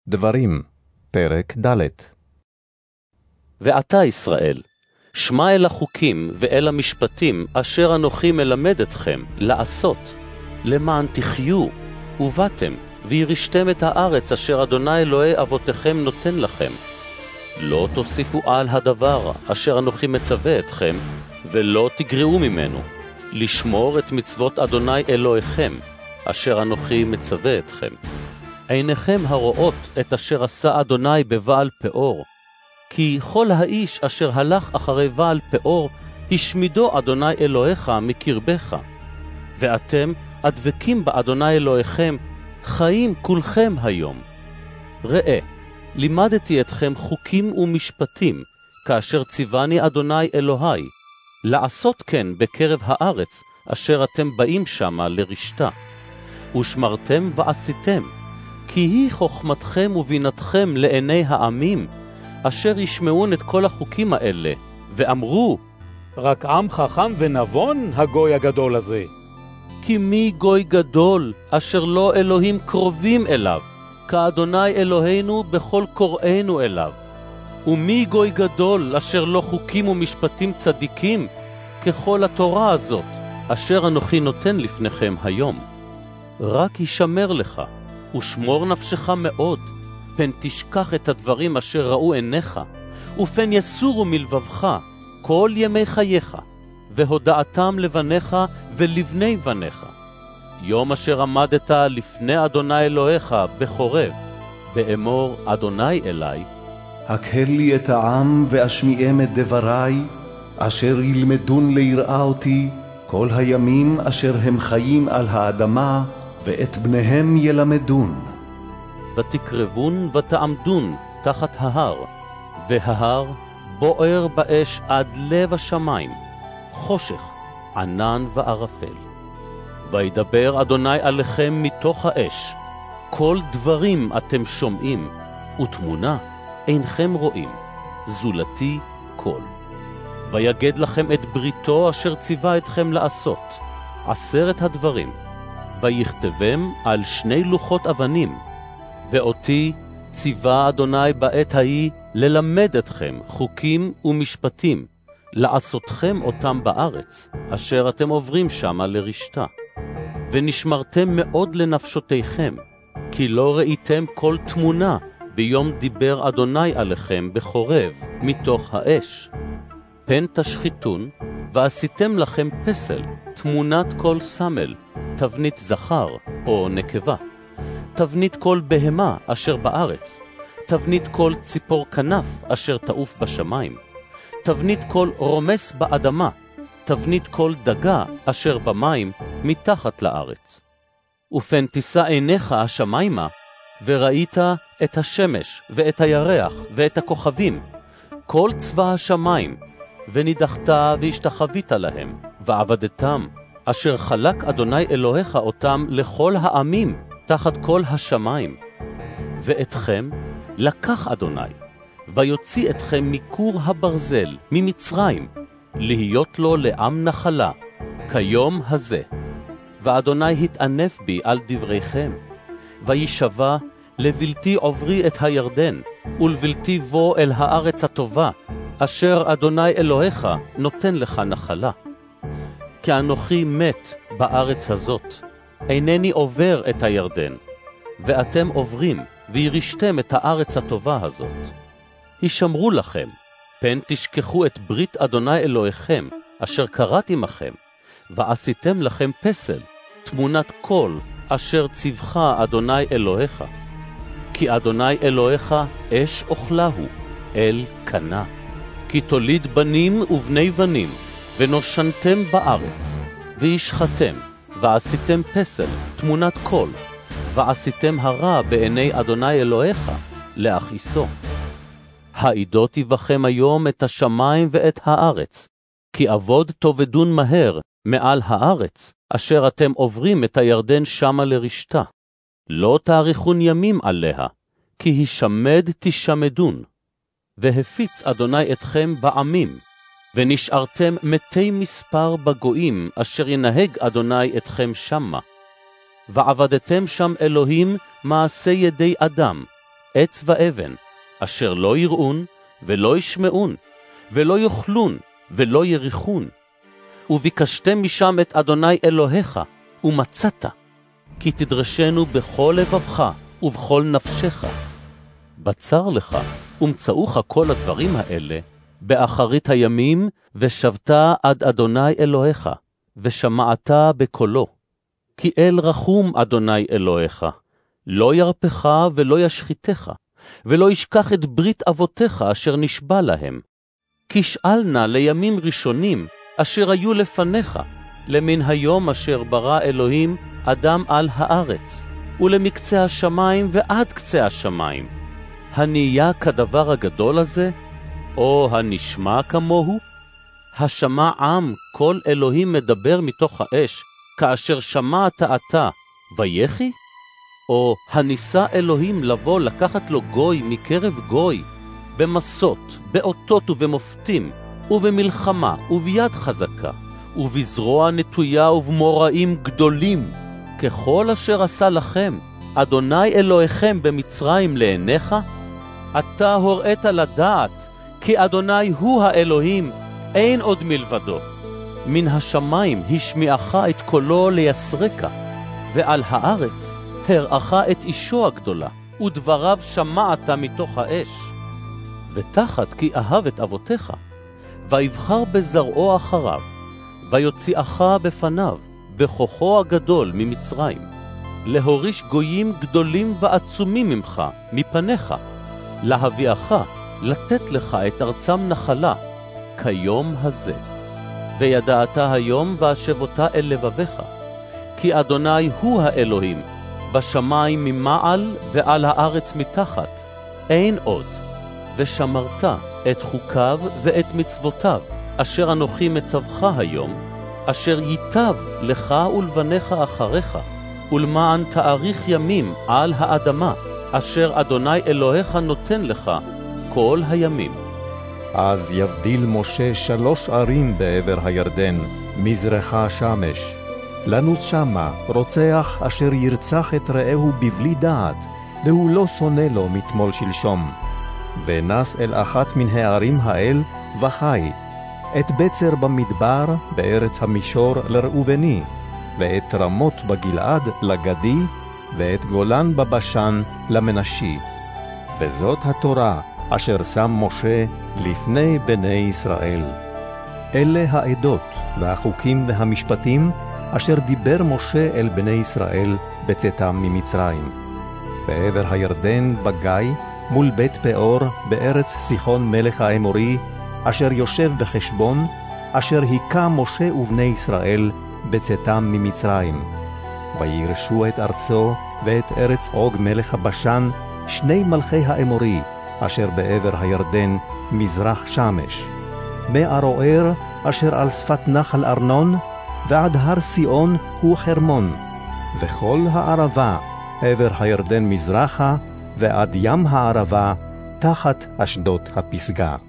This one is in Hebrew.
דברים, פרק ד'. ואתה ישראל, שמע אל החוקים ואל המשפטים אשר אנוכי מלמד אתכם לעשות, למען תחיו, ובאתם, וירשתם את הארץ אשר אדוני אלוהי אבותיכם נותן לכם. לא תוסיפו על הדבר אשר אנוכי מצווה אתכם, ולא תגרעו ממנו, לשמור את מצוות אדוני אלוהיכם, אשר אנוכי מצווה אתכם. עיניכם הרואות את אשר עשה אדוני בבעל פאור, כי כל האיש אשר הלך אחרי בעל פאור, השמידו אדוני אלוהיך מקרבך. ואתם הדבקים באדוני אלוהיכם, חיים כולכם היום. ראה, לימדתי אתכם חוקים ומשפטים, כאשר ציווני אדוני אלוהי, לעשות כן בקרב הארץ, אשר אתם באים שמה לרשתה. ושמרתם ועשיתם, כי היא חוכמתכם ובינתכם לעיני העמים, אשר ישמעון את כל החוקים האלה, ואמרו, רק עם חכם ונבון הגוי הגדול הזה. כי מי גוי גדול, אשר לא אלוהים קרובים אליו, כאדוני אלוהינו בכל קוראינו אליו. ומי גוי גדול, אשר לא חוקים ומשפטים צדיקים, ככל התורה הזאת, אשר אנוכי נותן לפניכם היום. רק ישמר לך, ושמור נפשך מאוד, פן תשכח את הדברים אשר ראו עיניך, ופן יסורו מלבבך כל ימי חייך, והודעתם לבניך ולבני בניך. יום אשר עמדת לפני אדוני אלוהיך בחורב, באמור אדוני אלי, הקהל לי את העם ואשמיעם את דברי, אשר ילמדון ליראה אותי כל הימים אשר הם חיים על האדמה, ואת בניהם ילמדון. ותקרבון ותעמדון תחת ההר, וההר בוער באש עד לב השמיים, חושך, ענן וערפל. וידבר אדוני עליכם מתוך האש, כל דברים אתם שומעים, ותמונה אינכם רואים, זולתי כל. ויגד לכם את בריתו אשר ציווה אתכם לעשות, 10 הדברים, ויכתבם על 2 לוחות אבנים, ואותי ציווה אדוני בעת ההיא ללמד אתכם חוקים ומשפטים, לעשותכם אותם בארץ, אשר אתם עוברים שמה לרשתה. ונשמרתם מאוד לנפשותיכם, כי לא ראיתם כל תמונה ביום דיבר אדוני עליכם בחורב מתוך האש. פן תשחיתון, ועשיתם לכם פסל, תמונת כל סמל, תבנית זכר או נקבה, תבנית כל בהמה אשר בארץ, תבנית כל ציפור כנף אשר תעוף בשמיים, תבנית כל רומס באדמה, תבנית כל דגה אשר במים מתחת לארץ. ופן תישא עיניך השמיימה, וראית את השמש ואת הירח ואת הכוכבים, כל צבא השמיים, ונידחת והשתחווית להם, ועבדתם, אשר חלק אדוני אלוהיך אותם לכל העמים, תחת כל השמיים. ואתכם לקח אדוני, ויוציא אתכם מכור הברזל, ממצרים, להיות לו לעם נחלה, כיום הזה. ואדוני התענף בי על דבריכם, וישבע לבלתי עוברי את הירדן, ולבלתי בוא אל הארץ הטובה, אשר אדוני אלוהיך נותן לך נחלה. כי אנוכי מת בארץ הזאת, אינני עובר את הירדן, ואתם עוברים וירשתם את הארץ הטובה הזאת. הישמרו לכם, פן תשכחו את ברית אדוני אלוהיכם, אשר קראתי עמכם, ועשיתם לכם פסל, תמונת כל אשר ציווך אדוני אלוהיך. כי אדוני אלוהיך אש אוכלהו, אל קנה. כי תוליד בנים ובני בנים, ונושנתם בארץ, וישחתם, ועשיתם פסל, תמונת כל, ועשיתם הרע בעיני אדוני אלוהיך, להכעיסו. העידותי בכם היום את השמיים ואת הארץ, כי אבוד תאבדון מהר מעל הארץ, אשר אתם עוברים את הירדן שמה לרשתה. לא תאריכון ימים עליה, כי הישמד תשמדון. והפיץ אדוני אתכם בעמים, ונשארתם מתי מספר בגויים, אשר ינהג אדוני אתכם שמה. ועבדתם שם אלוהים מעשה ידי אדם, עץ ואבן, אשר לא יראון ולא ישמעון, ולא יאכלון ולא יריחון. וביקשתם משם את אדוני אלוהיך, ומצאת, כי תדרשנו בכל לבבך ובכל נפשך. בצר לך, ומצאוך כל הדברים האלה, באחרית הימים, ושבת עד אדוני אלוהיך, ושמעת בקולו. כי אל רחום אדוני אלוהיך, לא ירפך ולא ישחיתך, ולא ישכח את ברית אבותיך אשר נשבע להם. כי שאלנה לימים ראשונים אשר היו לפניך, למן היום אשר ברא אלוהים אדם על הארץ, ולמקצה השמיים ועד קצה השמיים. הנהיה כדבר הגדול הזה, או הנשמע כמוהו? השמע עם כל אלוהים מדבר מתוך האש, כאשר שמעת אתה, ויחי? או הניסה אלוהים לבוא לקחת לו גוי מקרב גוי, במסות, באותות ובמופתים, ובמלחמה וביד חזקה, ובזרוע נטויה ובמוראים גדולים, ככל אשר עשה לכם, אדוני אלוהיכם במצרים לעיניך? אתה הוראת לדעת, כי אדוני הוא האלוהים, אין עוד מלבדו. מן השמיים השמיעך את קולו ליסרקה, ועל הארץ הראך את אישו הגדולה, ודבריו שמעת מתוך האש. ותחת כי אהב את אבותיך, ויבחר בזרעו אחריו, ויוציאך בפניו, בכוחו הגדול ממצרים, להוריש גויים גדולים ועצומים ממך, מפניך, להביאך, לתת לך את ארצם נחלה, כיום הזה. וידעת היום והשבותה אל לבביך, כי אדוני הוא האלוהים, בשמיים ממעל ועל הארץ מתחת, אין עוד. ושמרת את חוקיו ואת מצוותיו, אשר אנוכי מצווך היום, אשר ייטב לך ולבניך אחריך, ולמען תאריך ימים על האדמה, אשר אדוני אלוהיך נותן לך כל הימים. אז יבדיל משה 3 ערים בעבר הירדן, מזרחה שמש. לנוס שמה רוצח אשר ירצח את רעהו בבלי דעת, והוא לא שונא לו מתמול שלשום. ונס אל אחת מן הערים האל וחי, את בצר במדבר בארץ המישור לראובני, ואת רמות בגלעד לגדי, ואת גולן בבשן למנשי. וזאת התורה אשר שם משה לפני בני ישראל. אלה העדות והחוקים והמשפטים אשר דיבר משה אל בני ישראל בצאתם ממצרים. בעבר הירדן בגיא, מול בית פאור, בארץ סיחון מלך האמורי, אשר יושב בחשבון, אשר היכה משה ובני ישראל בצאתם ממצרים. וירשו את ארצו ואת ארץ עוג מלך הבשן, 2 מלכי האמורי, אשר בעבר הירדן מזרח שמש. מארוער, אשר על שפת נחל ארנון, ועד הר סיון הוא חרמון, וכל הערבה, עבר הירדן מזרחה, ועד ים הערבה, תחת אשדות הפסגה.